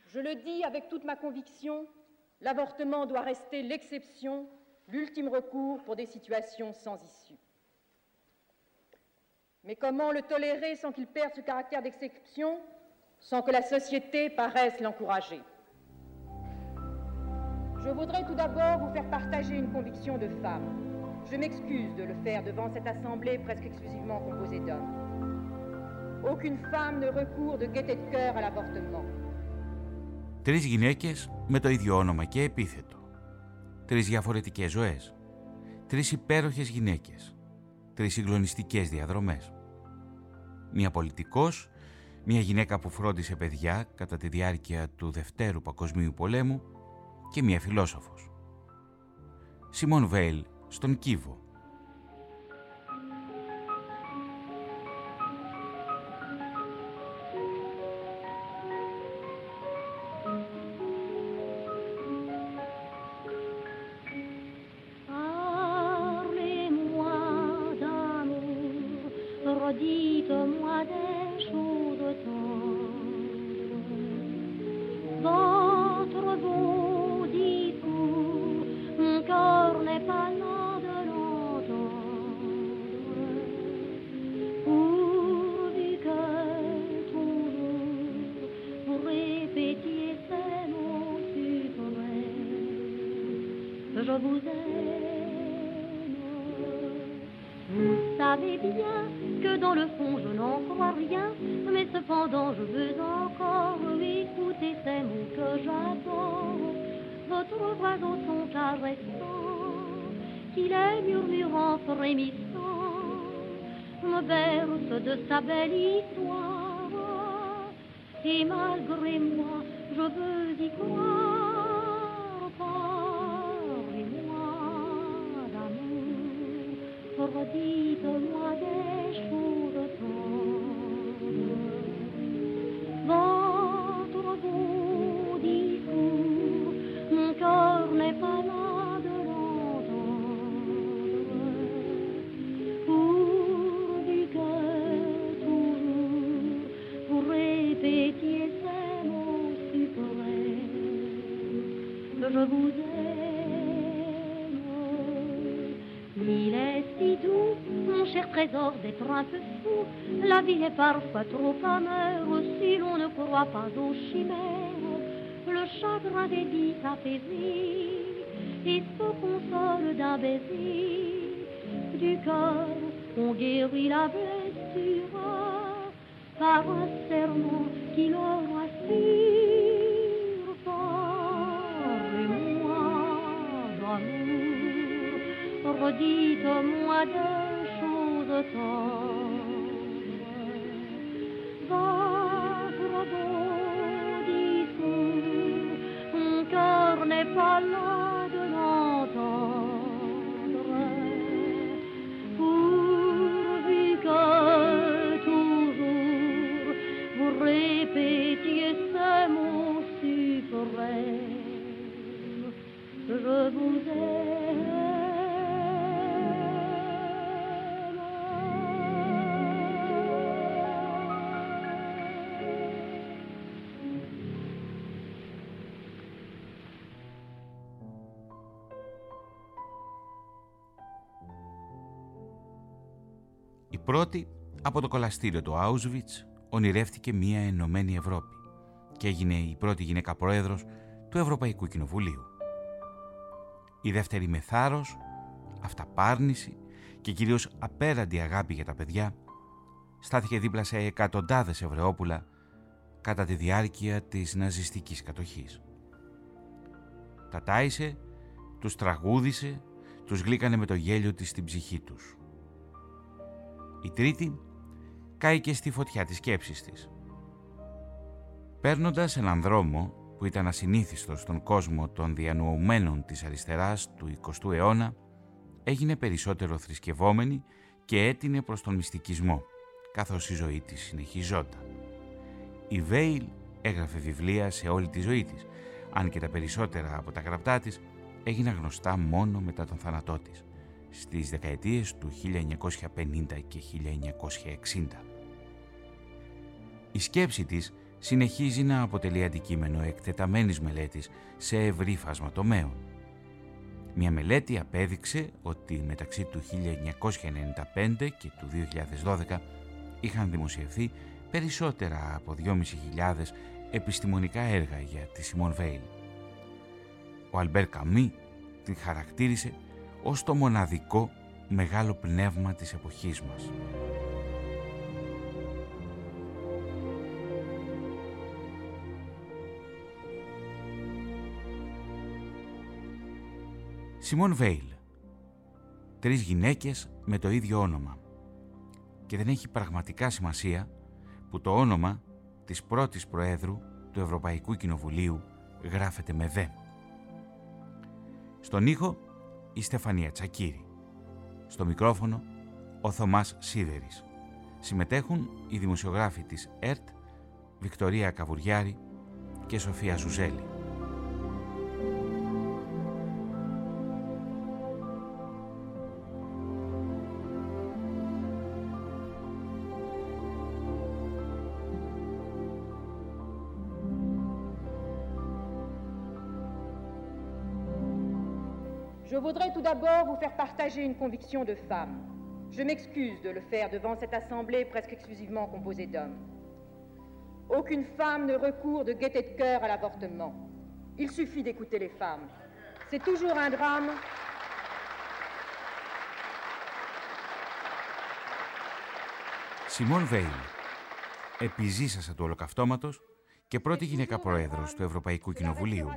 Je le dis avec toute ma conviction, l'avortement doit rester l'exception, l'ultime recours pour des situations sans issue. Mais comment le tolérer sans qu'il perde ce caractère d'exception, sans que la société paraisse l'encourager? Je voudrais tout d'abord vous faire partager une conviction de femme. Je m'excuse de le faire devant cette assemblée presque exclusivement composée d'hommes. Aucune femme ne recourt de gaieté de cœur à l'avortement. 3 γυναίκες με το ίδιο όνομα και επίθετο. 3 διαφορετικές ζωές. 3 υπέροχες γυναίκες. 3 συγκλονιστικές διαδρομές. Μία πολιτικός, μία γυναίκα που φρόντισε παιδιά κατά τη διάρκεια του Δευτέρου Παγκοσμίου Πολέμου και μία φιλόσοφος. Σιμών Βέιλ στον Κίβο. De sa belle histoire, et malgré moi, je veux y croire. Parlez-moi d'amour, redites-moi des choses tendres. Votre beau discours, mon cœur n'est pas là de l'entendre. Pourvu que répétiez ces mots suprêmes, je vous aime. Il est si doux, mon cher trésor, d'être un peu fou. La vie est parfois trop amère si l'on ne croit pas aux chimères. Le chagrin des vies s'apaisit et se console d'un baiser. Du cœur, on guérit la blessure par un serment qui le rassure. Parlez-moi d'amour, redites-moi des choses tendres. Votre beau discours, mon cœur n'est pas là de l'entendre. Pourvu que répétiez ces mots suprêmes, je vous aime. Η πρώτη, από το κολαστήριο του Auschwitz, ονειρεύτηκε μια ενωμένη Ευρώπη και έγινε η πρώτη γυναίκα πρόεδρος του Ευρωπαϊκού Κοινοβουλίου. Η δεύτερη με θάρρος, αυταπάρνηση και κυρίως απέραντη αγάπη για τα παιδιά, στάθηκε δίπλα σε εκατοντάδες Εβραιόπουλα κατά τη διάρκεια της ναζιστικής κατοχής. Τα τάισε, τους τραγούδισε, τους γλύκανε με το γέλιο της στην ψυχή τους. Η τρίτη κάηκε στη φωτιά της σκέψης της. Παίρνοντας έναν δρόμο που ήταν ασυνήθιστος στον κόσμο των διανοουμένων της αριστεράς του 20ου αιώνα, έγινε περισσότερο θρησκευόμενη και έτεινε προς τον μυστικισμό, καθώς η ζωή της συνεχιζόταν. Η Βέιλ έγραφε βιβλία σε όλη τη ζωή της, αν και τα περισσότερα από τα γραπτά της έγιναν γνωστά μόνο μετά τον θάνατό της, στις δεκαετίες του 1950 και 1960. Η σκέψη της συνεχίζει να αποτελεί αντικείμενο εκτεταμένης μελέτης σε ευρύ φάσμα τομέων. Μια μελέτη απέδειξε ότι μεταξύ του 1995 και του 2012 είχαν δημοσιευθεί περισσότερα από 2.500 επιστημονικά έργα για τη Σιμών Βέιλ. Ο Αλμπέρ Καμί την χαρακτήρισε ως το μοναδικό μεγάλο πνεύμα της εποχής μας. Σιμών Βέιλ. 3 γυναίκες με το ίδιο όνομα. Και δεν έχει πραγματικά σημασία που το όνομα της πρώτης Προέδρου του Ευρωπαϊκού Κοινοβουλίου γράφεται με δε. Στον ήχο η Στεφανία Τσακίρη. Στο μικρόφωνο ο Θωμάς Σίδερης. Συμμετέχουν οι δημοσιογράφοι της ΕΡΤ, Βικτωρία Καβουριάρη και Σοφία Ζουζέλη. Je voudrais tout d'abord vous faire partager une conviction de femme. Je m'excuse de le faire devant cette assemblée presque exclusivement composée d'hommes. Aucune femme ne recourt de gaieté de cœur à l'avortement. Il suffit d'écouter les femmes. C'est toujours un drame. Σιμών Βέιλ, επιζήσασα του ολοκαυτώματος και πρώτη γυναίκα πρόεδρος του Ευρωπαϊκού Κοινοβουλίου.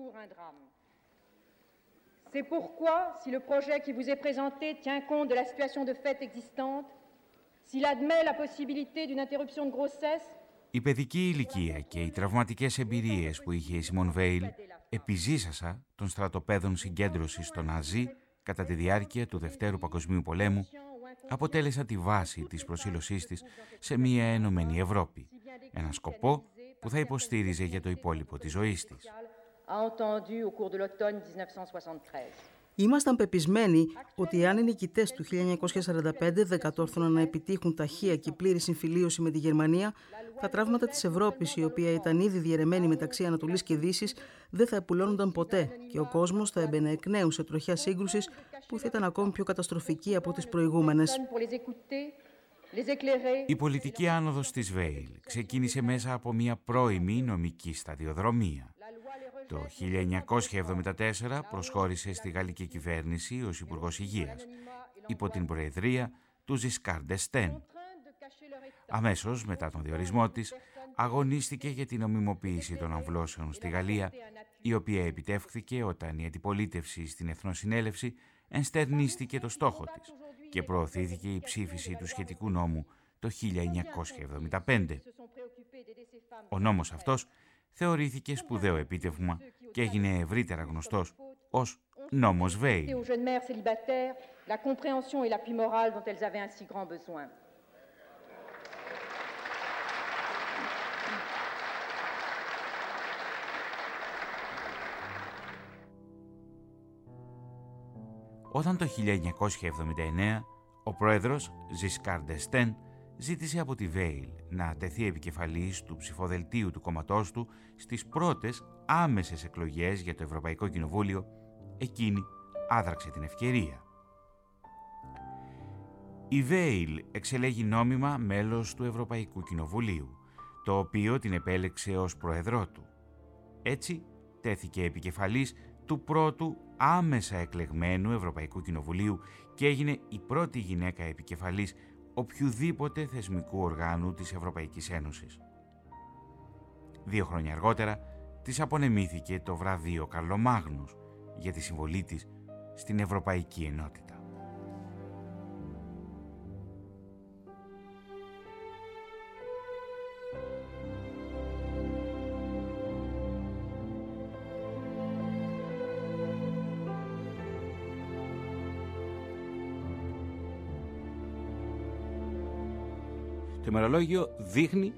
C'est pourquoi, si le projet qui vous est présenté tient compte de la situation de fait existante, s'il admet la possibilité d'une interruption de grossesse... Η παιδική ηλικία και οι τραυματικές εμπειρίες που είχε η Σιμών Βέιλ επιζήσασα των στρατοπέδων συγκέντρωσης των Ναζί κατά τη διάρκεια του Δευτέρου Παγκοσμίου Πολέμου αποτέλεσαν τη βάση της προσήλωσής της σε μια ενωμένη Ευρώπη, ένα σκοπό που θα υποστήριζε για το υπόλοιπο της ζωής της. Ήμασταν πεπισμένοι ότι αν οι νικητές του 1945 δεν κατόρθωναν να επιτύχουν ταχεία και πλήρη συμφιλίωση με τη Γερμανία, τα τραύματα της Ευρώπης, η οποία ήταν ήδη διαιρεμένη μεταξύ Ανατολής και Δύσης, δεν θα επουλώνονταν ποτέ και ο κόσμος θα έμπαινε εκ νέου σε τροχιά σύγκρουσης που θα ήταν ακόμη πιο καταστροφική από τις προηγούμενες. Η πολιτική άνοδος της Βέιλ ξεκίνησε μέσα από μια πρώιμη νομική σταδιοδρομία. Το 1974 προσχώρησε στη γαλλική κυβέρνηση ως Υπουργός Υγείας, υπό την προεδρία του Ζισκάρ ντ'Εστέν. Αμέσως μετά τον διορισμό της, αγωνίστηκε για την νομιμοποίηση των αμβλώσεων στη Γαλλία, η οποία επιτεύχθηκε όταν η αντιπολίτευση στην Εθνοσυνέλευση ενστερνίστηκε το στόχο της και προωθήθηκε η ψήφιση του σχετικού νόμου το 1975. Ο νόμος αυτός θεωρήθηκε σπουδαίο επίτευγμα και έγινε ευρύτερα γνωστός ως νόμος Βέιλ. Όταν το 1979 ο πρόεδρος Ζισκάρ ντ'Εστέν ζήτησε από τη Βέιλ να τεθεί επικεφαλής του ψηφοδελτίου του κόμματός του στις πρώτες άμεσες εκλογές για το Ευρωπαϊκό Κοινοβούλιο, εκείνη άδραξε την ευκαιρία. Η Βέιλ εξελέγει νόμιμα μέλος του Ευρωπαϊκού Κοινοβουλίου, το οποίο την επέλεξε ως πρόεδρό του. Έτσι τέθηκε επικεφαλής του πρώτου άμεσα εκλεγμένου Ευρωπαϊκού Κοινοβουλίου και έγινε η πρώτη γυναίκα επικεφαλής οποιουδήποτε θεσμικού οργάνου της Ευρωπαϊκής Ένωσης. 2 χρόνια αργότερα της απονεμήθηκε το βραβείο Καρλομάγνους για τη συμβολή της στην Ευρωπαϊκή Ενότητα. Το ημερολόγιο δείχνει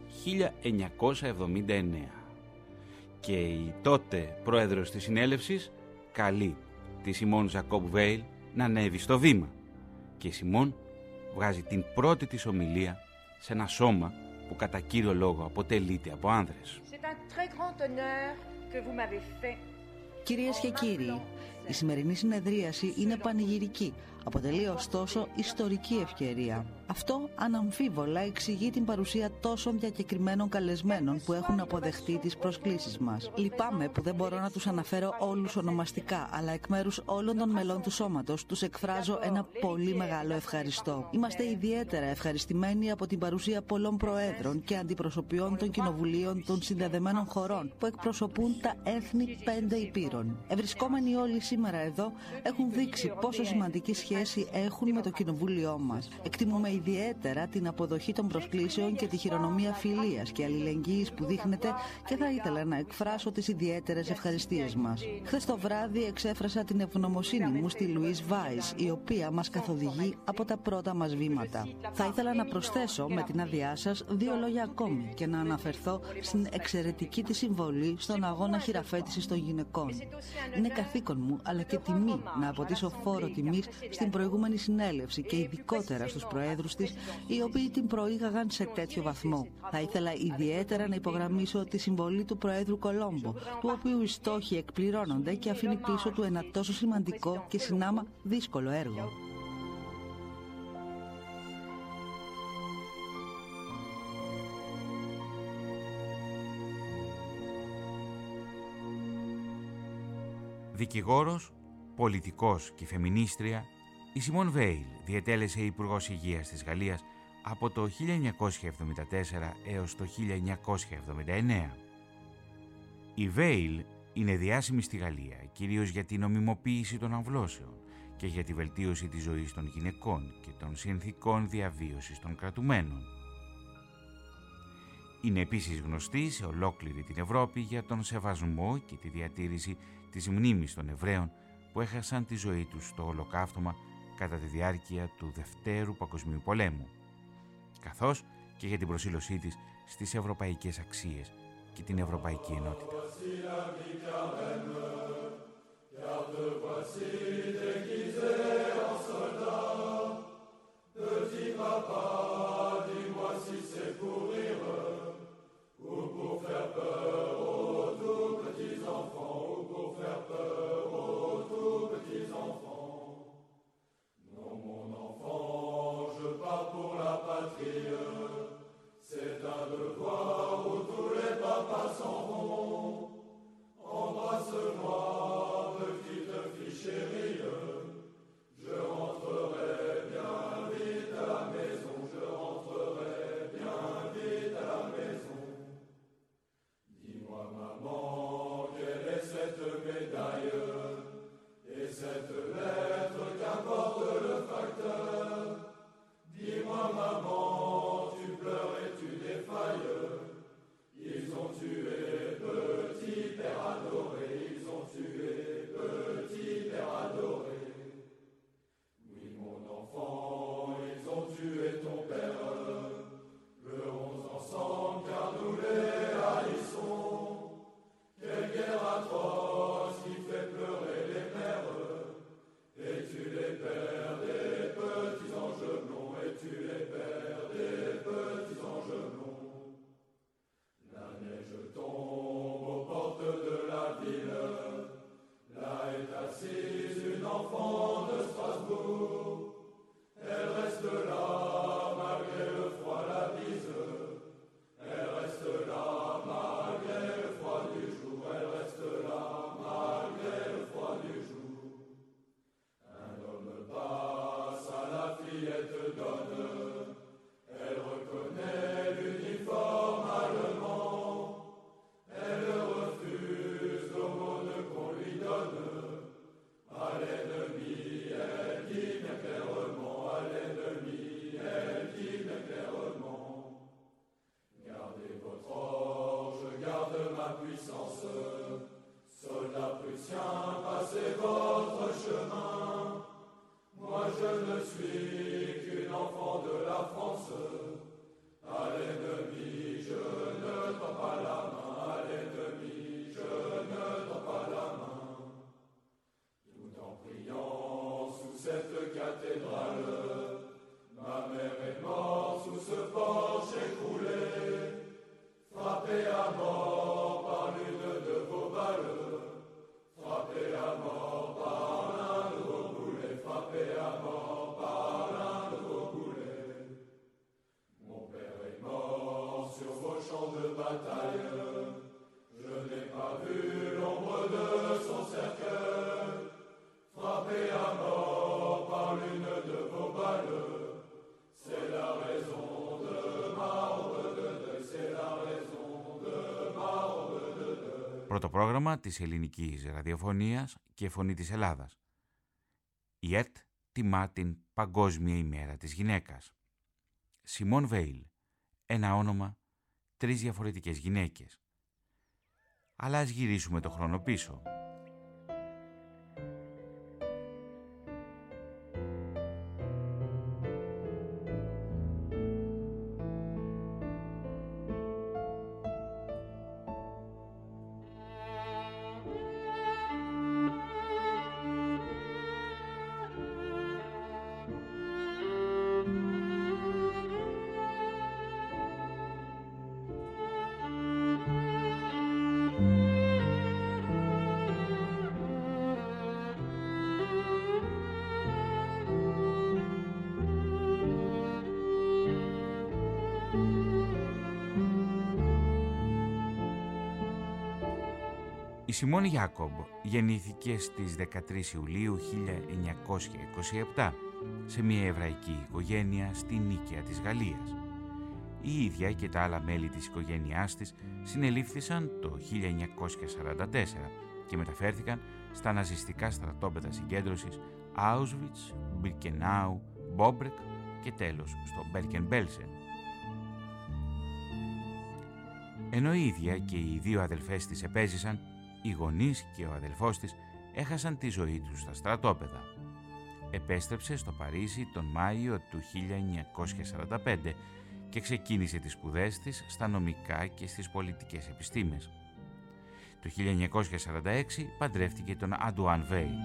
1979 και η τότε πρόεδρος της συνέλευσης καλεί τη Σιμών Ζακόμπ Βέιλ να ανέβει στο βήμα και η Σιμών βγάζει την πρώτη της ομιλία σε ένα σώμα που κατά κύριο λόγο αποτελείται από άνδρες. Κυρίες και κύριοι, η σημερινή συνεδρίαση είναι πανηγυρική. Αποτελεί ωστόσο ιστορική ευκαιρία. Αυτό αναμφίβολα εξηγεί την παρουσία τόσων διακεκριμένων καλεσμένων που έχουν αποδεχτεί τις προσκλήσεις μας. Λυπάμαι που δεν μπορώ να τους αναφέρω όλους ονομαστικά, αλλά εκ μέρους όλων των μελών του σώματος τους εκφράζω ένα πολύ μεγάλο ευχαριστώ. Είμαστε ιδιαίτερα ευχαριστημένοι από την παρουσία πολλών προέδρων και αντιπροσωπιών των κοινοβουλίων των συνδεδεμένων χωρών που εκπροσωπούν τα έθνη 5 υπήρων. Ευρισκόμενοι όλοι σήμερα εδώ έχουν δείξει πόσο σημαντική σχέση έχουν με το κοινοβούλιο μας. Εκτιμούμε ιδιαίτερα την αποδοχή των προσκλήσεων και τη χειρονομία φιλίας και αλληλεγγύης που δείχνετε και θα ήθελα να εκφράσω τις ιδιαίτερες ευχαριστίες μας. Χθες το βράδυ εξέφρασα την ευγνωμοσύνη μου στη Λουίς Βάις, η οποία μας καθοδηγεί από τα πρώτα μας βήματα. Θα ήθελα να προσθέσω με την άδειά σας 2 λόγια ακόμη και να αναφερθώ στην εξαιρετική της συμβολή στον αγώνα χειραφέτησης των γυναικών. Είναι καθήκον μου αλλά και τιμή να αποτίσω φόρο τιμής στην προηγούμενη συνέλευση και ειδικότερα στους προέδρους της, οι οποίοι την προήγαγαν σε τέτοιο βαθμό. Θα ήθελα ιδιαίτερα να υπογραμμίσω τη συμβολή του Προέδρου Κολόμπο, του οποίου οι στόχοι εκπληρώνονται και αφήνει πίσω του ένα τόσο σημαντικό και συνάμα δύσκολο έργο. Δικηγόρος, πολιτικός και φεμινίστρια, η Σιμών Βέιλ διετέλεσε Υπουργός Υγείας της Γαλλίας από το 1974 έως το 1979. Η Βέιλ είναι διάσημη στη Γαλλία, κυρίως για την νομιμοποίηση των αμβλώσεων και για τη βελτίωση της ζωής των γυναικών και των συνθηκών διαβίωσης των κρατουμένων. Είναι επίσης γνωστή σε ολόκληρη την Ευρώπη για τον σεβασμό και τη διατήρηση της μνήμης των Εβραίων που έχασαν τη ζωή τους στο Ολοκαύτωμα κατά τη διάρκεια του Δευτέρου Παγκοσμίου Πολέμου, καθώς και για την προσήλωσή της στις ευρωπαϊκές αξίες και την ευρωπαϊκή ενότητα. Ma mère est morte sous ce porche écroulé. Πρώτο πρόγραμμα της ελληνικής ραδιοφωνίας και φωνή της Ελλάδας. Η ΕΡΤ τιμά την Παγκόσμια ημέρα της γυναίκας. Σιμών Βέιλ, ένα όνομα, 3 διαφορετικές γυναίκες. Αλλά ας γυρίσουμε το χρόνο πίσω. Η Σιμών Γιάκομπ γεννήθηκε στις 13 Ιουλίου 1927 σε μια εβραϊκή οικογένεια στη Νίκαια της Γαλλίας. Η ίδια και τα άλλα μέλη της οικογένειάς της συνελήφθησαν το 1944 και μεταφέρθηκαν στα ναζιστικά στρατόπεδα συγκέντρωσης Auschwitz, Birkenau, Bobek και τέλος στο Bergen-Belsen. Ενώ η ίδια και οι 2 αδελφές της επέζησαν, οι γονείς και ο αδελφός της έχασαν τη ζωή τους στα στρατόπεδα. Επέστρεψε στο Παρίσι τον Μάιο του 1945 και ξεκίνησε τις σπουδές της στα νομικά και στις πολιτικές επιστήμες. Το 1946 παντρεύτηκε τον Αντουάν Βέιλ.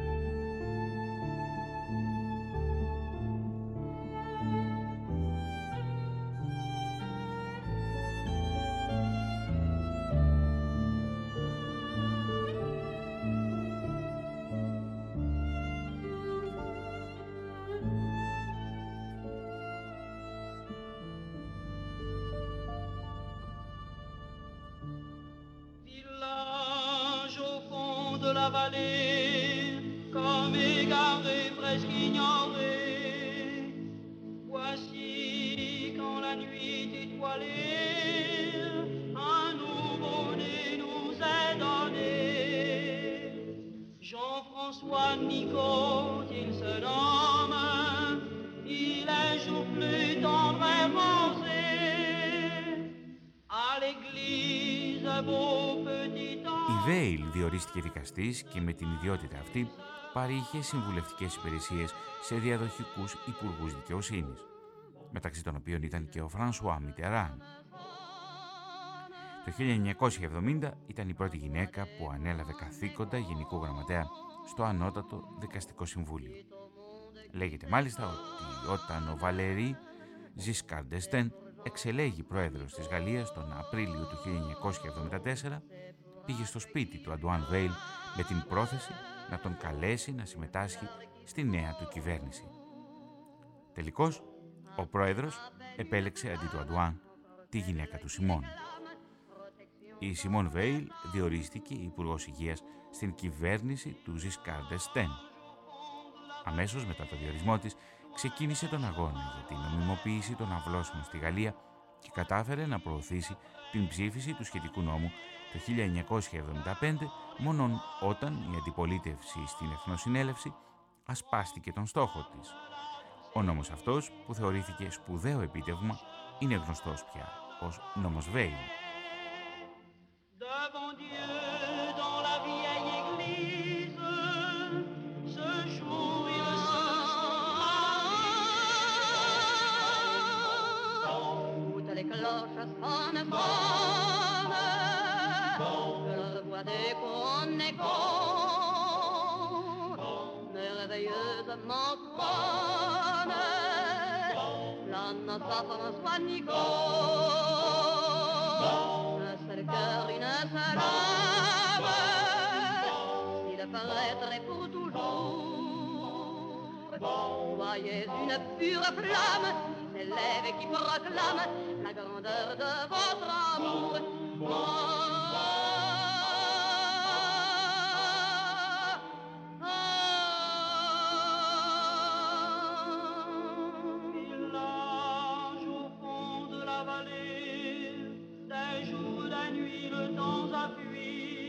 Η Βέιλ διορίστηκε δικαστής και με την ιδιότητα αυτή παρήχε συμβουλευτικές υπηρεσίες σε διαδοχικούς υπουργούς δικαιοσύνης, μεταξύ των οποίων ήταν και ο Φρανσουά Μιτεράν. Το 1970 ήταν η πρώτη γυναίκα που ανέλαβε καθήκοντα Γενικού Γραμματέα στο Ανώτατο Δικαστικό Συμβούλιο. Λέγεται μάλιστα ότι όταν ο Βαλερί Ζισκάρ ντ'Εστέν εξελέγει πρόεδρος της Γαλλίας τον Απρίλιο του 1974, πήγε στο σπίτι του Αντουάν Βέιλ με την πρόθεση να τον καλέσει να συμμετάσχει στη νέα του κυβέρνηση. Τελικώς, ο πρόεδρος επέλεξε αντί του Αντουάν τη γυναίκα του Σιμών. Η Σιμών Βέιλ διορίστηκε υπουργός υγείας στην κυβέρνηση του Ζισκάρ ντ'Εστέν. Αμέσως μετά το διορισμό της, ξεκίνησε τον αγώνα για την νομιμοποίηση των αυλώσεων στη Γαλλία και κατάφερε να προωθήσει την ψήφιση του σχετικού νόμου το 1975, μόνον όταν η αντιπολίτευση στην Εθνοσυνέλευση ασπάστηκε τον στόχο της. Ο νόμος αυτός, που θεωρήθηκε σπουδαίο επίτευγμα, είναι γνωστός πια ως νόμος Βέιλ. Les cloches sonnent, que le bois déconne, merveilleusement sonne, la noce à François Nicole, un seul cœur, une seule âme, il paraîtrait pour toujours. Voyez une pure flamme s'élève et qui proclame la grandeur de votre amour. Village au fond de la vallée, des jours, des nuits, le temps a fui.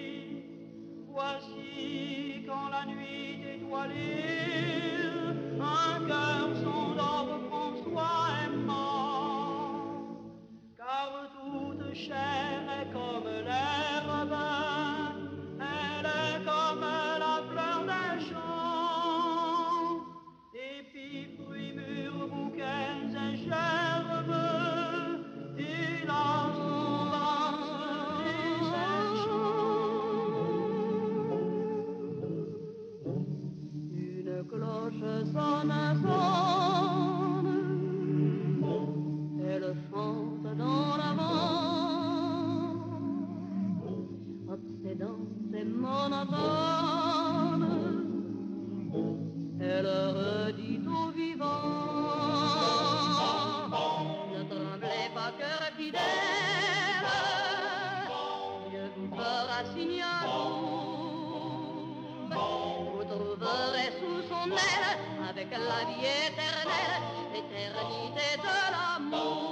soit l'île, un cœur s'endort, François est mort. Car toute chair est comme l'herbe, elle est comme la fleur des champs, épis, fruits mûrs, bouquets et gerbes, il a son valse et ses chants. Une cloche sonne, sonne, elle chante dans la vent, obsédante et monotone, elle redit aux vivants: ne tremblez pas, cœur fidèle, Dieu vous fera signe à vous. Vous trouverez sous son aile, avec la vie éternelle, l'éternité de l'amour.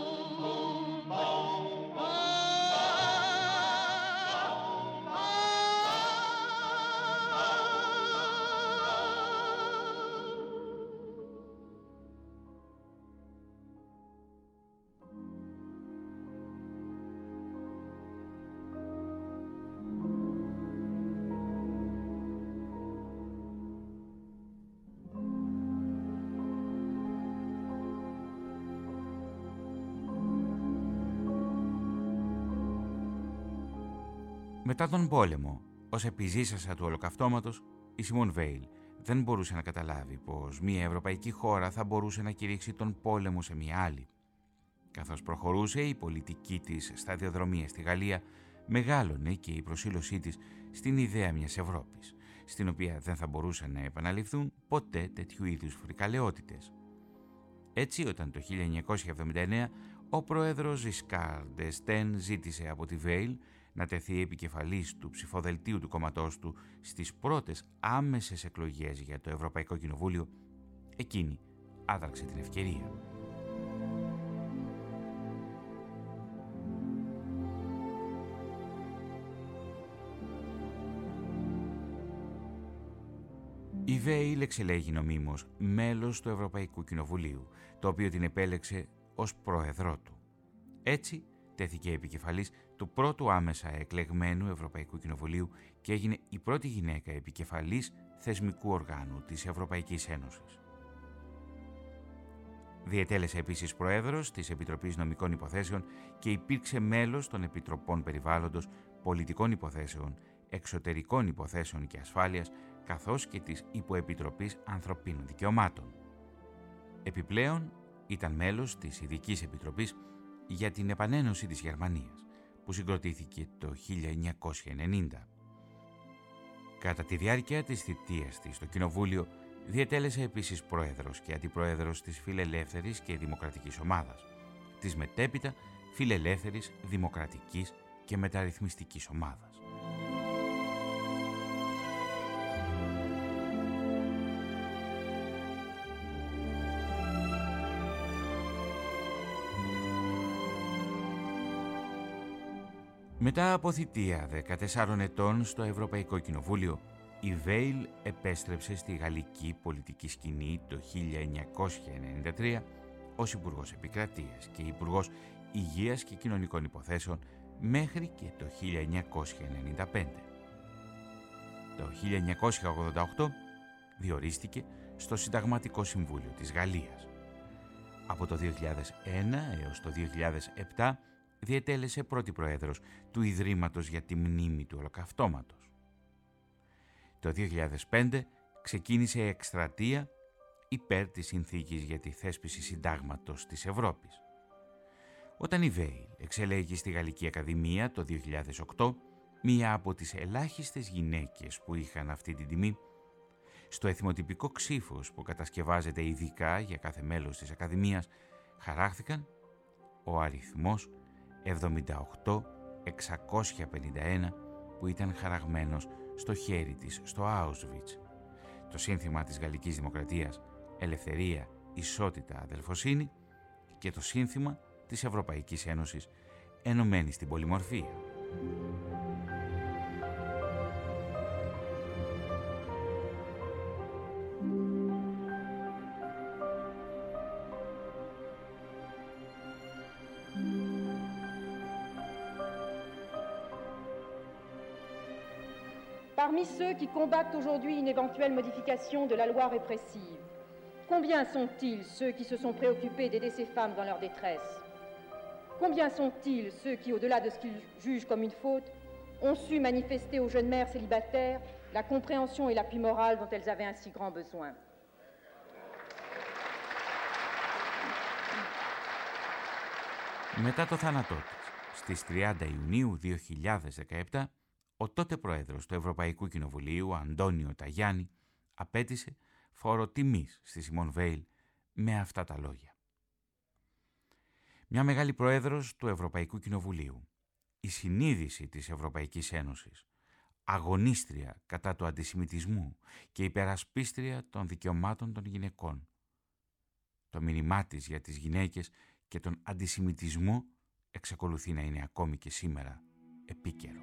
Μετά τον πόλεμο, ως επιζήσασα του ολοκαυτώματος, η Σιμών Βέιλ δεν μπορούσε να καταλάβει πως μια ευρωπαϊκή χώρα θα μπορούσε να κηρύξει τον πόλεμο σε μια άλλη. Καθώς προχωρούσε η πολιτική της σταδιοδρομία στη Γαλλία, μεγάλωνε και η προσήλωσή της στην ιδέα μιας Ευρώπης, στην οποία δεν θα μπορούσαν να επαναληφθούν ποτέ τέτοιου είδους φρικαλαιότητες. Έτσι, όταν το 1979 ο πρόεδρος Ζισκάρ ντ'Εστέν ζήτησε από τη Βέιλ να τεθεί επικεφαλής του ψηφοδελτίου του κόμματός του στις πρώτες άμεσες εκλογές για το Ευρωπαϊκό Κοινοβούλιο, εκείνη άδραξε την ευκαιρία. Η Βέιλ εξελέγει νομίμως μέλος του Ευρωπαϊκού Κοινοβουλίου, το οποίο την επέλεξε ως πρόεδρό του. Έτσι, τέθηκε επικεφαλής του πρώτου άμεσα εκλεγμένου Ευρωπαϊκού Κοινοβουλίου και έγινε η πρώτη γυναίκα επικεφαλής θεσμικού οργάνου της Ευρωπαϊκής Ένωσης. Διετέλεσε επίσης πρόεδρος της Επιτροπής Νομικών Υποθέσεων και υπήρξε μέλος των Επιτροπών Περιβάλλοντος, Πολιτικών Υποθέσεων, Εξωτερικών Υποθέσεων και Ασφάλειας, καθώς και της Υποεπιτροπής Ανθρωπίνων Δικαιωμάτων. Επιπλέον, ήταν μέλος της Ειδικής Επιτροπής για την επανένωση της Γερμανίας, που συγκροτήθηκε το 1990. Κατά τη διάρκεια της θητείας της στο Κοινοβούλιο, διετέλεσε επίσης πρόεδρος και αντιπρόεδρος της Φιλελεύθερης και Δημοκρατικής Ομάδας, της μετέπειτα Φιλελεύθερης, Δημοκρατικής και Μεταρρυθμιστικής Ομάδας. Μετά από θητεία 14 ετών στο Ευρωπαϊκό Κοινοβούλιο, η Βέιλ επέστρεψε στη γαλλική πολιτική σκηνή το 1993 ως Υπουργός Επικρατείας και Υπουργός Υγείας και Κοινωνικών Υποθέσεων μέχρι και το 1995. Το 1988 διορίστηκε στο Συνταγματικό Συμβούλιο της Γαλλίας. Από το 2001 έως το 2007 διετέλεσε πρώτη πρόεδρος του Ιδρύματος για τη Μνήμη του Ολοκαυτώματος. Το 2005 ξεκίνησε εκστρατεία υπέρ της συνθήκης για τη θέσπιση συντάγματος της Ευρώπης. Όταν η Βέιλ εξελέγει στη Γαλλική Ακαδημία το 2008, μία από τις ελάχιστες γυναίκες που είχαν αυτή την τιμή, στο εθιμοτυπικό ξύφος που κατασκευάζεται ειδικά για κάθε μέλος της Ακαδημίας, χαράχθηκαν ο αριθμός 78.651 που ήταν χαραγμένος στο χέρι της στο Auschwitz. Το σύνθημα της Γαλλικής Δημοκρατίας, ελευθερία, ισότητα, αδελφοσύνη, και το σύνθημα της Ευρωπαϊκής Ένωσης, ενωμένη στην πολυμορφία. Parmi ceux qui combattent aujourd'hui une éventuelle modification de la loi répressive, combien sont-ils ceux qui se sont préoccupés d'aider ces femmes dans leur détresse? Combien sont-ils ceux qui, au-delà de ce qu'ils jugent comme une faute, ont su manifester aux jeunes mères célibataires la compréhension et l'appui moral dont elles avaient un si grand besoin? Μετά το θάνατό της, στις 30 Ιουνίου 2017, ο τότε πρόεδρος του Ευρωπαϊκού Κοινοβουλίου, Αντώνιο Ταγιάννη, απέτησε φόρο τιμής στη Σιμών Βέιλ με αυτά τα λόγια. Μια μεγάλη πρόεδρος του Ευρωπαϊκού Κοινοβουλίου, η συνείδηση της Ευρωπαϊκής Ένωσης, αγωνίστρια κατά του αντισημιτισμού και υπερασπίστρια των δικαιωμάτων των γυναικών. Το μήνυμά της για τις γυναίκες και τον αντισημιτισμό εξακολουθεί να είναι ακόμη και σήμερα επίκαιρο.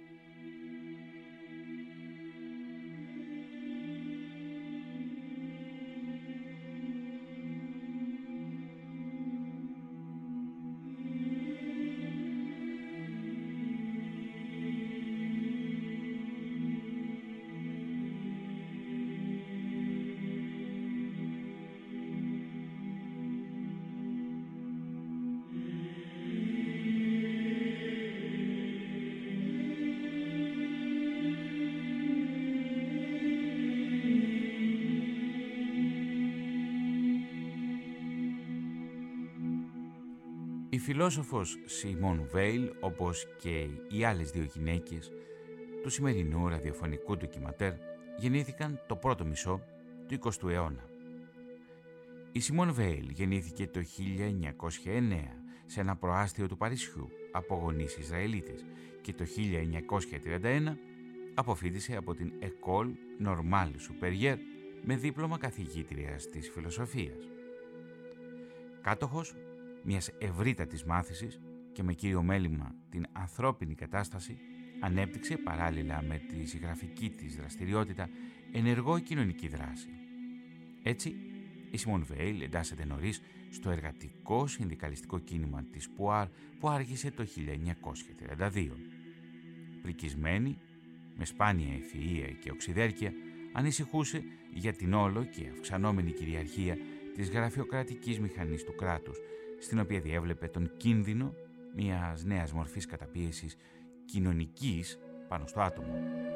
Η φιλόσοφος Σιμών Βέιλ, όπως και οι άλλες δύο γυναίκες του σημερινού ραδιοφωνικού ντοκιματέρ, γεννήθηκαν το πρώτο μισό του 20ου αιώνα. Η Σιμών Βέιλ γεννήθηκε το 1909 σε ένα προάστιο του Παρισιού από γονείς Ισραηλίτες και το 1931 αποφοίτησε από την École Normale Supérieure με δίπλωμα καθηγήτριας της φιλοσοφίας. Κάτοχος μιας ευρύτατης μάθησης και με κύριο μέλημα την ανθρώπινη κατάσταση, ανέπτυξε παράλληλα με τη συγγραφική της δραστηριότητα ενεργό κοινωνική δράση. Έτσι, η Σιμών Βέιλ εντάσσεται νωρίς στο εργατικό συνδικαλιστικό κίνημα της Πουάρ που άρχισε το 1932. Πρικισμένη, με σπάνια ευφυΐα και οξυδέρκεια, ανησυχούσε για την όλο και αυξανόμενη κυριαρχία της γραφειοκρατικής μηχανής του κράτους, στην οποία διέβλεπε τον κίνδυνο μιας νέας μορφής καταπίεσης κοινωνικής πάνω στο άτομο.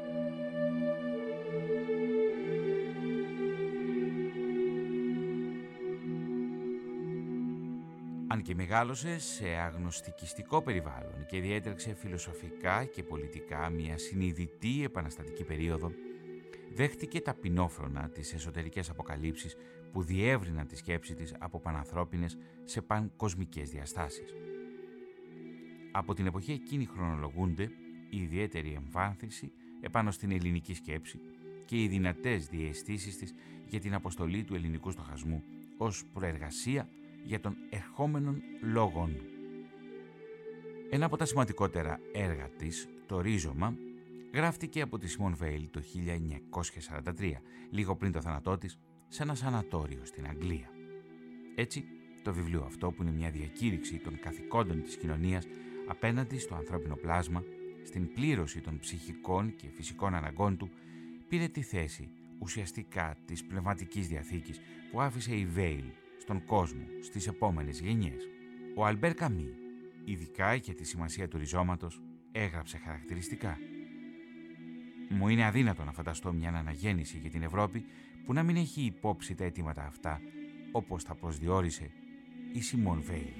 Αν και μεγάλωσε σε αγνωστικιστικό περιβάλλον και διέτρεξε φιλοσοφικά και πολιτικά μια συνειδητή επαναστατική περίοδο, δέχτηκε ταπεινόφρονα τις εσωτερικές αποκαλύψεις που διεύρυναν τη σκέψη της από πανανθρώπινες σε πανκοσμικές διαστάσεις. Από την εποχή εκείνη χρονολογούνται η ιδιαίτερη εμφάνθηση επάνω στην ελληνική σκέψη και οι δυνατές διαισθήσεις της για την αποστολή του ελληνικού στοχασμού ως προεργασία για τον ερχόμενων λόγων. Ένα από τα σημαντικότερα έργα της, το «Ρίζωμα», γράφτηκε από τη Σιμών Βέιλ το 1943, λίγο πριν το θάνατό της, σε ένα σανατόριο στην Αγγλία. Έτσι, το βιβλίο αυτό, που είναι μια διακήρυξη των καθηκόντων της κοινωνίας απέναντι στο ανθρώπινο πλάσμα, στην πλήρωση των ψυχικών και φυσικών αναγκών του, πήρε τη θέση ουσιαστικά της πνευματικής διαθήκης που άφησε η Βέιλ στον κόσμο στις επόμενες γενιές. Ο Αλμπέρ Καμί, ειδικά για τη σημασία του ριζώματος, έγραψε χαρακτηριστικά: «Μου είναι αδύνατο να φανταστώ μια αναγέννηση για την Ευρώπη που να μην έχει υπόψη τα αιτήματα αυτά, όπως τα προσδιορίσε η Σιμών Βέιλ».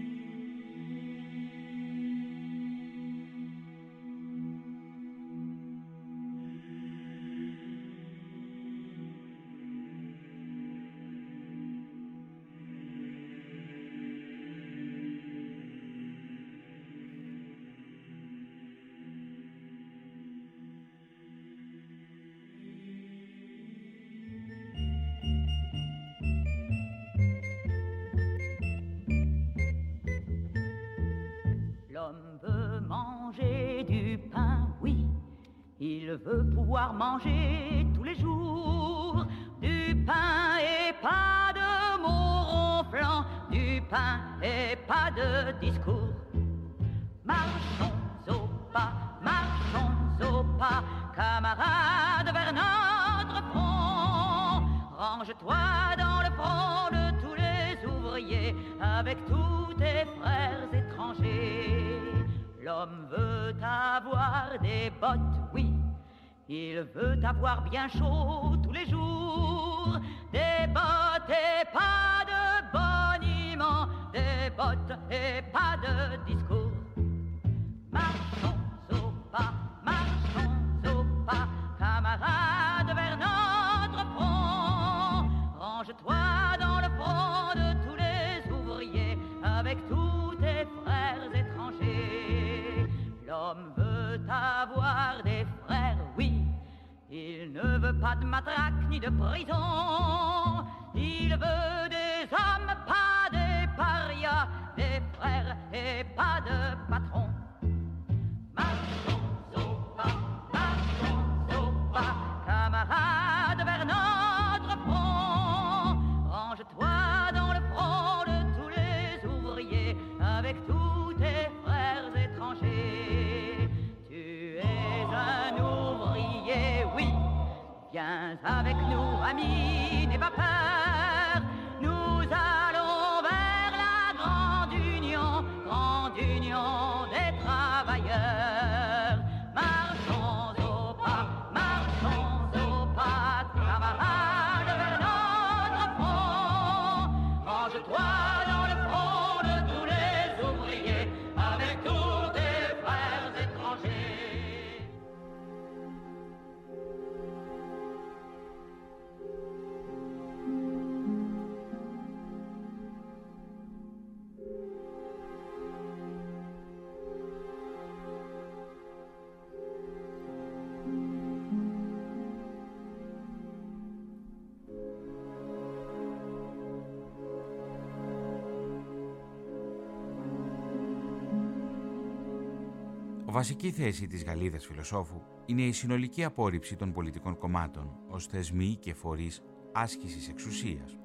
Il veut pouvoir manger tous les jours du pain et pas de mots ronflants, du pain et pas de discours. Marchons au pas, camarade, vers notre front. Range-toi dans le front de tous les ouvriers, avec tous tes frères étrangers. L'homme veut avoir des bottes, oui. Il veut avoir bien chaud tous les jours. Des bottes et pas de boniment, des bottes et pas de discours. Marchons au pas, camarades, vers notre front. Range-toi dans le front de tous les ouvriers, avec tous tes frères étrangers. L'homme veut avoir des frères, oui. Il ne veut pas de matraque ni de prison. Il veut des hommes, pas des parias, des frères et pas de patrons. Marchons au pas, camarades, vers notre front. Range-toi dans le front de tous les ouvriers, avec tous tes frères étrangers. Tu es un ouvrier, oui. Viens avec nous, amis, n'aie pas peur. Nous allons vers la grande union des travailleurs. Marchons au pas, camarades, vers notre front. Range-toi dans le front de tous les ouvriers, avec tous tes frères étrangers. Βασική θέση της Γαλλίδας φιλοσόφου είναι η συνολική απόρριψη των πολιτικών κομμάτων ως θεσμοί και φορείς άσκησης εξουσίας.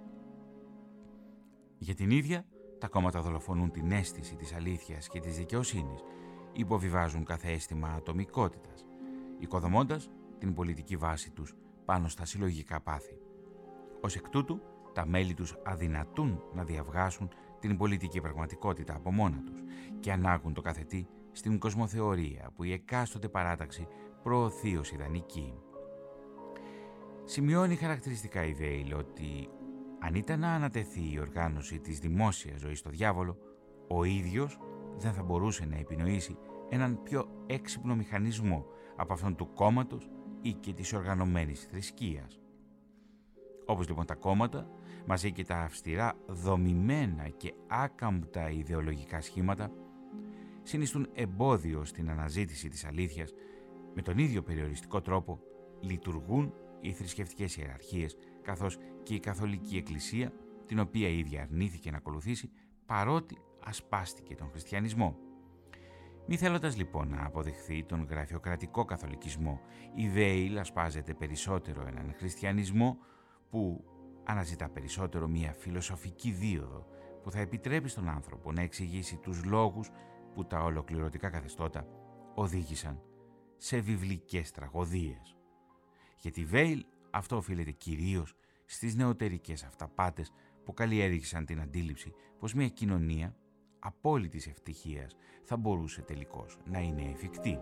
Για την ίδια, τα κόμματα δολοφονούν την αίσθηση της αλήθειας και της δικαιοσύνης, υποβιβάζουν κάθε αίσθημα ατομικότητας, οικοδομώντας την πολιτική βάση τους πάνω στα συλλογικά πάθη. Ως εκ τούτου, τα μέλη τους αδυνατούν να διαβγάσουν την πολιτική πραγματικότητα από μόνα τους και ανάγουν το κάθε τι στην κοσμοθεωρία που η εκάστοτε παράταξη προωθεί ως ιδανική. Σημειώνει χαρακτηριστικά η Βέιλ ότι αν ήταν να ανατεθεί η οργάνωση της δημόσιας ζωής στο διάβολο, ο ίδιος δεν θα μπορούσε να επινοήσει έναν πιο έξυπνο μηχανισμό από αυτόν του κόμματος ή και της οργανωμένης θρησκείας. Όπως λοιπόν τα κόμματα, μαζί και τα αυστηρά δομημένα και άκαμπτα ιδεολογικά σχήματα, συνιστούν εμπόδιο στην αναζήτηση της αλήθειας, με τον ίδιο περιοριστικό τρόπο λειτουργούν οι θρησκευτικές ιεραρχίες, καθώς και η Καθολική Εκκλησία, την οποία η ίδια αρνήθηκε να ακολουθήσει, παρότι ασπάστηκε τον χριστιανισμό. Μη θέλοντας λοιπόν να αποδεχθεί τον γραφειοκρατικό καθολικισμό, η Βέιλ ασπάζεται περισσότερο έναν χριστιανισμό που αναζητά περισσότερο μια φιλοσοφική δίωδο που θα επιτρέπει στον άνθρωπο να εξηγήσει τους λόγους που τα ολοκληρωτικά καθεστώτα οδήγησαν σε βιβλικές τραγωδίες. Για τη Βέιλ αυτό οφείλεται κυρίως στις νεωτερικές αυταπάτες που καλλιέργησαν την αντίληψη πως μια κοινωνία απόλυτης ευτυχίας θα μπορούσε τελικώς να είναι εφικτή.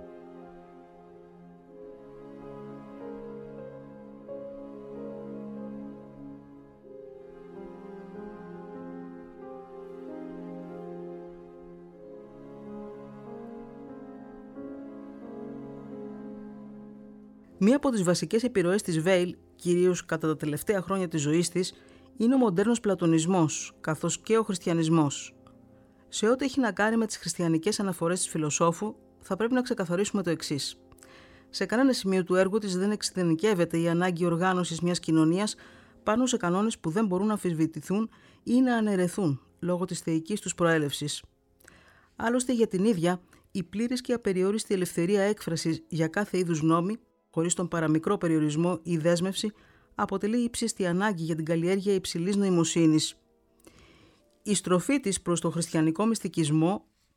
Μία από τις βασικές επιρροές της Βέιλ, κυρίως κατά τα τελευταία χρόνια της ζωής της, είναι ο μοντέρνος πλατωνισμός, καθώς και ο χριστιανισμός. Σε ό,τι έχει να κάνει με τις χριστιανικές αναφορές της φιλοσόφου, θα πρέπει να ξεκαθαρίσουμε το εξής. Σε κανένα σημείο του έργου της δεν εξειδενικεύεται η ανάγκη οργάνωσης μιας κοινωνίας πάνω σε κανόνες που δεν μπορούν να αμφισβητηθούν ή να αναιρεθούν λόγω της θεϊκής τους προέλευσης. Άλλωστε, για την ίδια, η πλήρης και απεριόριστη ελευθερία έκφρασης για κάθε είδους νόμη, χωρίς τον παραμικρό περιορισμό ή δέσμευση, αποτελεί ύψιστη ανάγκη για την καλλιέργεια υψηλής νοημοσύνης. Η στροφή της προς τον χριστιανικό μυστικισμό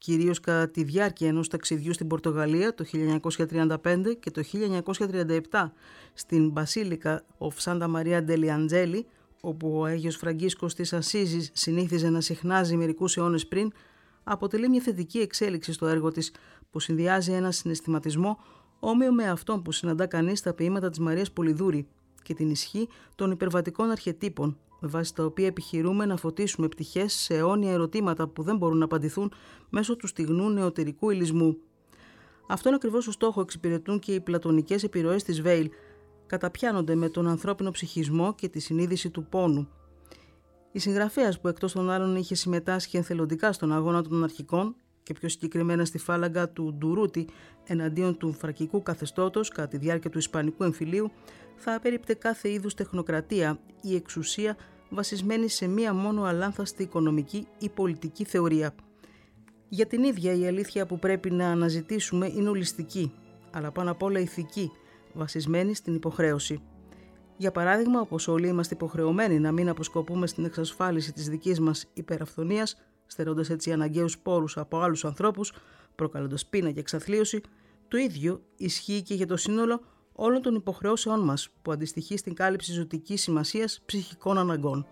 κυρίως κατά τη διάρκεια ενός ταξιδιού στην Πορτογαλία το 1935 και το 1937 στην Μπασίλικα of Santa Maria degli Angeli, όπου ο Άγιος Φραγκίσκος της Ασσίζης συνήθιζε να συχνάζει μερικούς αιώνες πριν, αποτελεί μια θετική εξέλιξη στο έργο της που συνδυάζει ένα συναισθηματισμό όμοιο με αυτόν που συναντά κανείς στα ποίηματα της Μαρίας Πολυδούρη και την ισχύ των υπερβατικών αρχετύπων, με βάση τα οποία επιχειρούμε να φωτίσουμε πτυχές σε αιώνια ερωτήματα που δεν μπορούν να απαντηθούν μέσω του στιγνού νεωτερικού υλισμού. Αυτόν ακριβώς ο στόχο εξυπηρετούν και οι πλατωνικές επιρροές της Βέιλ, καταπιάνονται με τον ανθρώπινο ψυχισμό και τη συνείδηση του πόνου. Η συγγραφέας που εκτός των άλλων είχε συμμετάσχει εθελοντικά στον αγώνα των αρχικών και πιο συγκεκριμένα στη φάλαγγα του Ντουρούτι εναντίον του φρακικού καθεστώτος κατά τη διάρκεια του Ισπανικού εμφυλίου, θα απέρριπτε κάθε είδους τεχνοκρατία ή εξουσία βασισμένη σε μία μόνο αλάνθαστη οικονομική ή πολιτική θεωρία. Για την ίδια η αλήθεια που πρέπει να αναζητήσουμε είναι ολιστική, αλλά πάνω απ' όλα ηθική, βασισμένη στην υποχρέωση. Για παράδειγμα, όπως όλοι είμαστε υποχρεωμένοι να μην αποσκοπούμε στην εξασφάλιση της δικής μας υπεραφθονίας, στερώντας έτσι αναγκαίους πόρους από άλλους ανθρώπους, προκαλώντας πείνα και εξαθλίωση, το ίδιο ισχύει και για το σύνολο όλων των υποχρεώσεών μας, που αντιστοιχεί στην κάλυψη ζωτικής σημασίας ψυχικών αναγκών.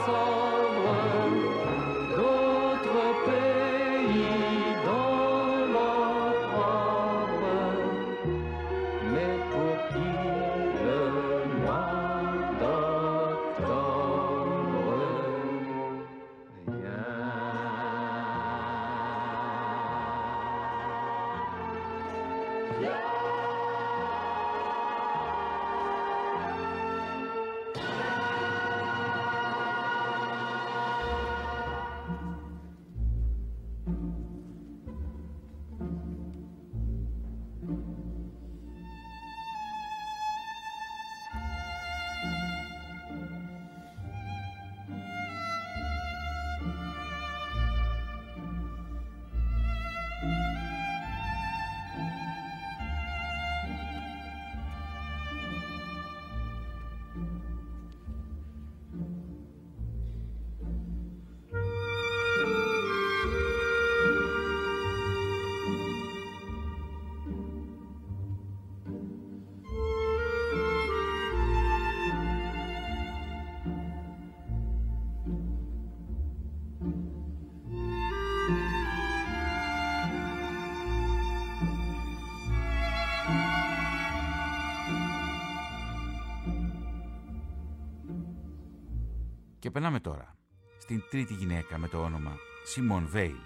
Και περνάμε τώρα στην τρίτη γυναίκα με το όνομα Σιμών Βέιλ.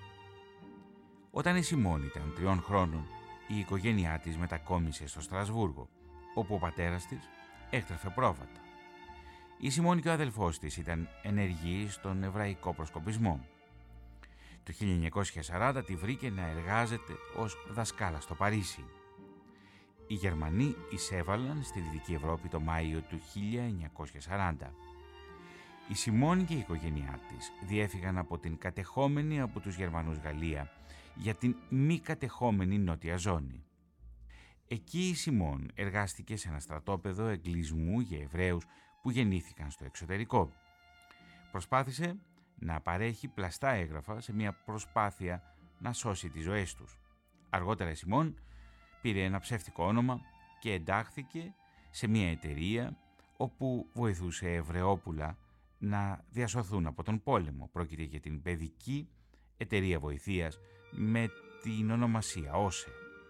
Όταν η Σιμών ήταν 3 χρόνων, η οικογένειά της μετακόμισε στο Στρασβούργο, όπου ο πατέρας της έκτρεφε πρόβατα. Η Σιμών και ο αδελφός της ήταν ενεργοί στον εβραϊκό προσκοπισμό. Το 1940 τη βρήκε να εργάζεται ως δασκάλα στο Παρίσι. Οι Γερμανοί εισέβαλαν στη Δυτική Ευρώπη το Μάιο του 1940. Η Σιμών και η οικογένειά της διέφυγαν από την κατεχόμενη από τους Γερμανούς Γαλλία για την μη κατεχόμενη νότια ζώνη. Εκεί η Σιμών εργάστηκε σε ένα στρατόπεδο εγκλισμού για Εβραίους που γεννήθηκαν στο εξωτερικό. Προσπάθησε να παρέχει πλαστά έγγραφα σε μια προσπάθεια να σώσει τις ζωές τους. Αργότερα η Σιμών πήρε ένα ψεύτικο όνομα και εντάχθηκε σε μια εταιρεία όπου βοηθούσε Εβραιόπουλα να διασωθούν από τον πόλεμο. Πρόκειται για την παιδική εταιρεία βοηθείας με την ονομασία Όσε.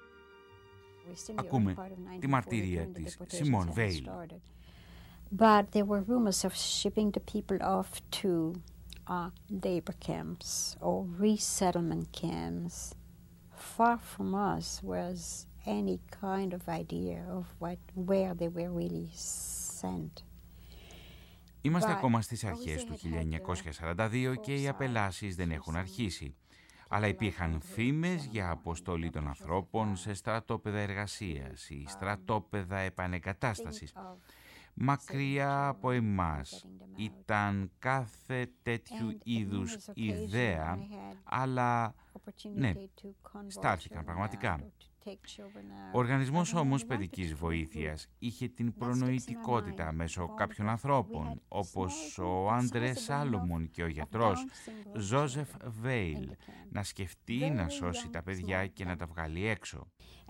Ακούμε τη μαρτυρία της Σιμών Βέιλ. But there were rumors of shipping the people off to labor camps or resettlement camps. Far from us was any kind of idea of where they were really sent. Είμαστε ακόμα στις αρχές του 1942 και οι απελάσεις δεν έχουν αρχίσει. Αλλά υπήρχαν φήμες για αποστολή των ανθρώπων σε στρατόπεδα εργασίας ή στρατόπεδα επανεγκατάστασης. Μακριά από εμάς ήταν κάθε τέτοιου είδους ιδέα, αλλά ναι, στάλθηκαν πραγματικά. Ο οργανισμός όμως παιδικής βοήθειας είχε την προνοητικότητα μέσω κάποιων ανθρώπων, όπως ο Άντρε Σάλομον και ο γιατρός Ζόζεφ Βέιλ, να σκεφτεί να σώσει τα παιδιά και να τα βγάλει έξω.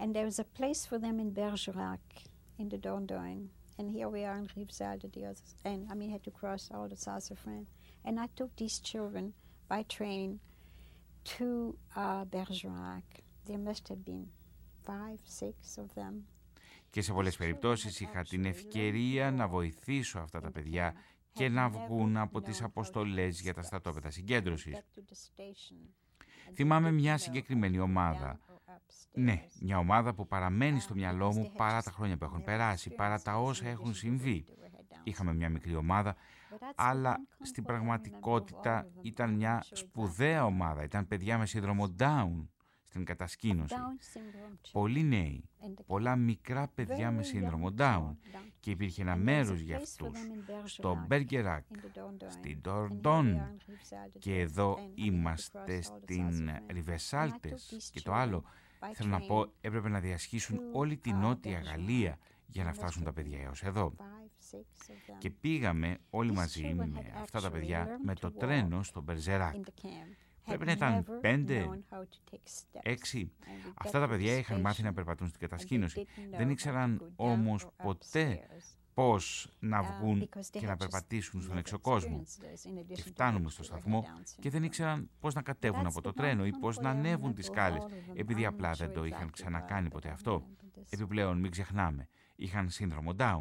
And here we are in Rivesaltes, the others, and I mean, had to cross all the Sassafras. And I took these children by train to Bergerac. There must have been 5-6 of them. Και σε πολλές περιπτώσεις είχα την ευκαιρία να βοηθήσω αυτά τα παιδιά και να βγουν από τις αποστολές για τα στρατόπεδα συγκέντρωσης. Θυμάμαι μια συγκεκριμένη ομάδα. Ναι, μια ομάδα που παραμένει στο μυαλό μου παρά τα χρόνια που έχουν περάσει, παρά τα όσα έχουν συμβεί. Είχαμε μια μικρή ομάδα, αλλά στην πραγματικότητα ήταν μια σπουδαία ομάδα. Ήταν παιδιά με σύνδρομο Down στην κατασκήνωση. Πολλοί νέοι, πολλά μικρά παιδιά με σύνδρομο Down, και υπήρχε ένα μέρος για αυτούς στο Μπέργκερακ, στην Ντορντόν, και εδώ είμαστε στην Ριβεσάλτες. Και το άλλο, θέλω να πω, έπρεπε να διασχίσουν όλη τη Νότια Γαλλία για να φτάσουν τα παιδιά έως εδώ. Και πήγαμε όλοι μαζί με αυτά τα παιδιά με το τρένο στο Μπερζεράκ. Πρέπει να ήταν 5-6. Αυτά τα παιδιά είχαν μάθει να περπατούν στην κατασκήνωση. Δεν ήξεραν όμως ποτέ πώς να βγουν και να περπατήσουν στον εξωκόσμο. Και φτάνουμε στο σταθμό και δεν ήξεραν πώς να κατέβουν από το τρένο ή πώς να ανέβουν τις σκάλες, επειδή απλά δεν το είχαν ξανακάνει ποτέ αυτό. Επιπλέον, μην ξεχνάμε, είχαν σύνδρομο Down.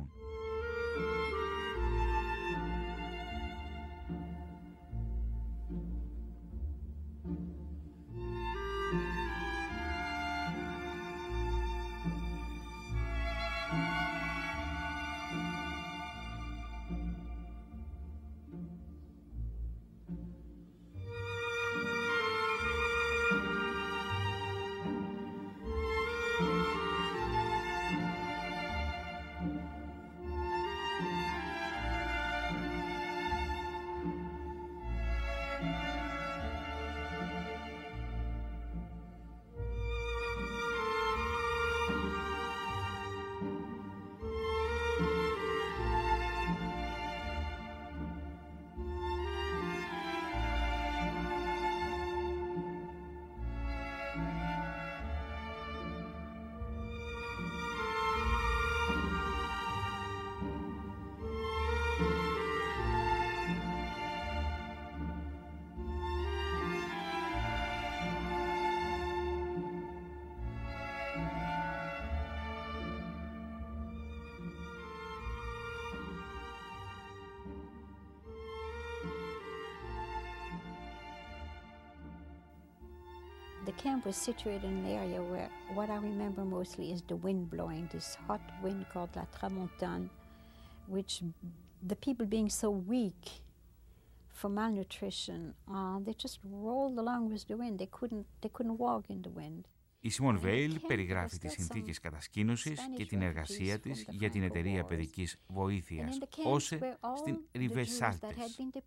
The camp was situated in an area where what I remember mostly is the wind blowing, this hot wind called la tramontane, which the people being so weak from malnutrition, they just rolled along with the wind. They couldn't walk in the wind. Η Σίμον Βέιλ περιγράφει τις συνθήκες κατασκήνωσης και την εργασία της για την εταιρεία παιδικής βοήθειας OSE στην Ριβεσάλτες.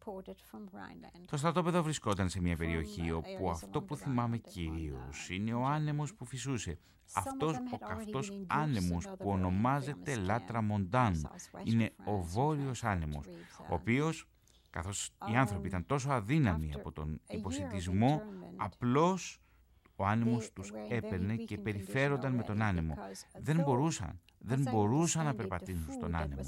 Το στρατόπεδο βρισκόταν σε μια περιοχή όπου αυτό που θυμάμαι κυρίως είναι ο άνεμος που φυσούσε. Αυτός ο καυτός άνεμος που ονομάζεται La Tramontane είναι ο βόρειος άνεμος, ο οποίος, καθώς οι άνθρωποι ήταν τόσο αδύναμοι από τον υποσιτισμό, απλώς ο άνεμος τους έπαιρνε και περιφέρονταν με τον άνεμο. Δεν μπορούσαν να περπατήσουν στον άνεμο.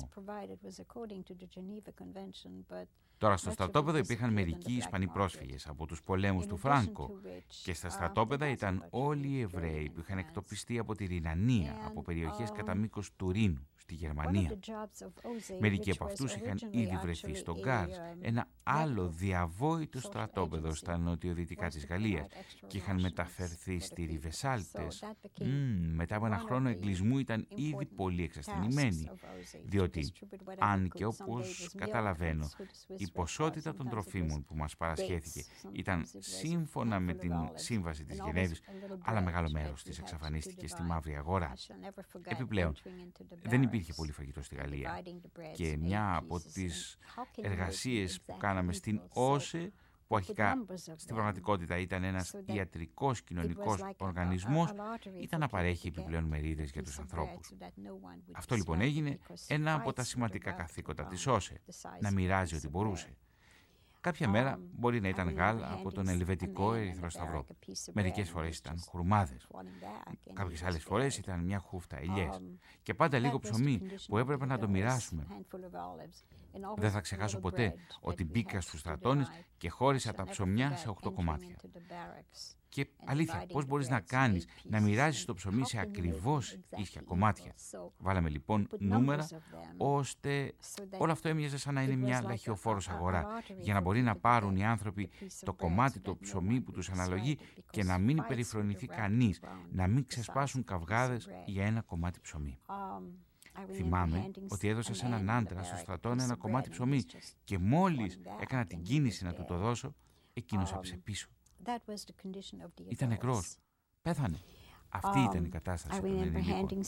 Τώρα στο στρατόπεδο υπήρχαν μερικοί Ισπανοί πρόσφυγες από τους πολέμους του Φράνκο και στα στρατόπεδα ήταν όλοι οι Εβραίοι που είχαν εκτοπιστεί από τη Ρινανία, από περιοχές κατά μήκος του Ρήνου, στη Γερμανία. Μερικοί από αυτούς είχαν ήδη βρεθεί στο Γκάρς, ένα άλλο διαβόητο στρατόπεδο στα νοτιοδυτικά της Γαλλίας, και είχαν μεταφερθεί στη Ριβεσάλτες. Μετά από ένα χρόνο εγκλισμού ήταν ήδη πολύ εξασθενημένοι, διότι αν και όπως καταλαβαίνω η ποσότητα των τροφίμων που μας παρασχέθηκε ήταν σύμφωνα με την σύμβαση της Γενέβης, αλλά μεγάλο μέρος της εξαφανίστηκε στη μαύρη αγορά. Επιπλέον, δεν υπήρχε πολύ φαγητό στη Γαλλία και μια από τις εργασίες που κάναμε στην OSE, που αρχικά στην πραγματικότητα ήταν ένας ιατρικός κοινωνικός οργανισμός, ήταν να παρέχει επιπλέον μερίδες για τους ανθρώπους. Αυτό λοιπόν έγινε ένα από τα σημαντικά καθήκοντα της OSE, να μοιράζει ό,τι μπορούσε. Κάποια μέρα μπορεί να ήταν γάλα από τον Ελβετικό Ερυθρό Σταυρό. Μερικές φορές ήταν χουρμάδες. Κάποιες άλλες φορές ήταν μια χούφτα ελιές. Και πάντα λίγο ψωμί που έπρεπε να το μοιράσουμε. Δεν θα ξεχάσω ποτέ ότι μπήκα στους στρατώνες και χώρισα τα ψωμιά σε 8 κομμάτια. Και αλήθεια, πώς μπορείς να κάνεις, να μοιράζεις το ψωμί σε ακριβώς ίσια κομμάτια. Βάλαμε λοιπόν νούμερα, ώστε όλο αυτό έμοιαζε σαν να είναι μια λαχιοφόρος αγορά, για να μπορεί να πάρουν οι άνθρωποι το κομμάτι το ψωμί που τους αναλογεί και να μην περιφρονηθεί κανείς, να μην ξεσπάσουν καυγάδες για ένα κομμάτι ψωμί. Θυμάμαι ότι έδωσα σε έναν άντρα στο στρατόν ένα κομμάτι ψωμί και μόλις έκανα την κίνηση να του το δώσω, εκείνος έπεσε πίσω. Ήταν νεκρός. Πέθανε. Αυτή ήταν η κατάσταση των ενηλίκων.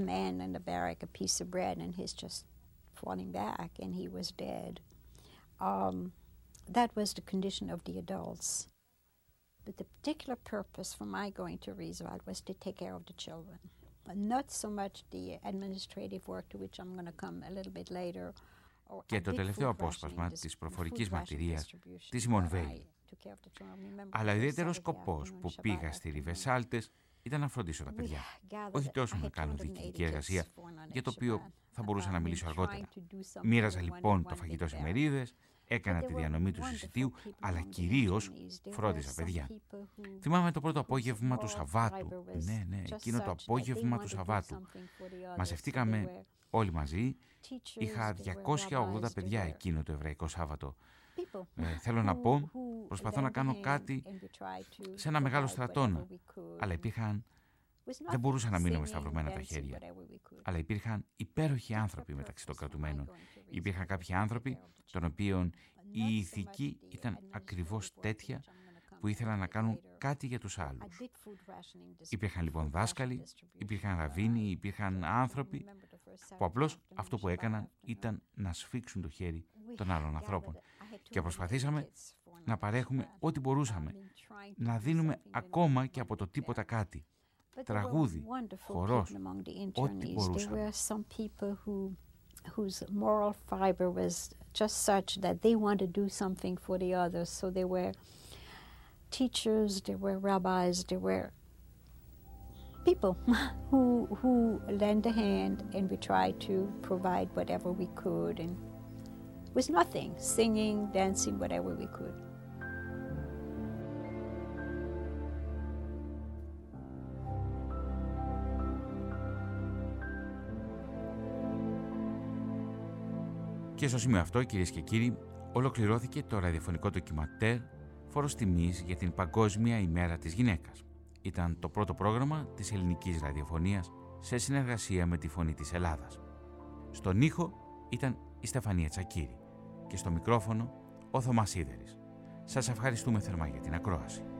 That was the condition of the adults. But the particular purpose for my going to Rieswald was to take care of the children. Not so much the administrative work, to which I'm going to come a little bit later. Και το τελευταίο απόσπασμα της προφορικής μαρτυρίας της Σίμον Βέιλ. Αλλά ο ιδιαίτερος σκοπός που πήγα στη Ριβεσάλτες ήταν να φροντίσω τα παιδιά. Όχι τόσο να κάνω διοικητική εργασία, για το οποίο θα μπορούσα να μιλήσω αργότερα. Μοίραζα λοιπόν το φαγητό σε μερίδες, έκανα τη διανομή του εισιτίου, αλλά κυρίως φρόντιζα παιδιά. Θυμάμαι το πρώτο απόγευμα του Σαββάτου. Ναι, εκείνο το απόγευμα του Σαββάτου. Μαζευτήκαμε όλοι μαζί. Είχα 280 παιδιά εκείνο το εβραϊκό Σάββατο. Θέλω να πω, προσπαθώ να κάνω κάτι σε ένα μεγάλο στρατόνα, αλλά υπήρχαν... Δεν μπορούσα να μείνω με σταυρωμένα τα χέρια. Αλλά υπήρχαν υπέροχοι άνθρωποι μεταξύ των κρατουμένων. Υπήρχαν κάποιοι άνθρωποι, των οποίων η ηθική ήταν ακριβώς τέτοια, που ήθελαν να κάνουν κάτι για τους άλλους. Υπήρχαν λοιπόν δάσκαλοι, υπήρχαν ραβίνοι, υπήρχαν άνθρωποι που απλώς αυτό που έκαναν ήταν να σφίξουν το χέρι των άλλων ανθρώπων. Και προσπαθήσαμε να παρέχουμε ό,τι μπορούσαμε, να δίνουμε ακόμα και από το τίποτα κάτι. Τραγούδι, χορός, ό,τι μπορούσαμε. Whose moral fiber was just such that they wanted to do something for the others. So they were teachers, they were rabbis, they were people who lent a hand, and we tried to provide whatever we could, and with nothing, singing, dancing, whatever we could. Και στο σημείο αυτό, κυρίες και κύριοι, ολοκληρώθηκε το ραδιοφωνικό ντοκιμαντέρ «Φόρος τιμής για την Παγκόσμια ημέρα της γυναίκας». Ήταν το πρώτο πρόγραμμα της ελληνικής ραδιοφωνίας σε συνεργασία με τη Φωνή της Ελλάδας. Στον ήχο ήταν η Στεφανία Τσακύρη και στο μικρόφωνο ο Θωμάς Σίδερης. Σας ευχαριστούμε θερμά για την ακρόαση.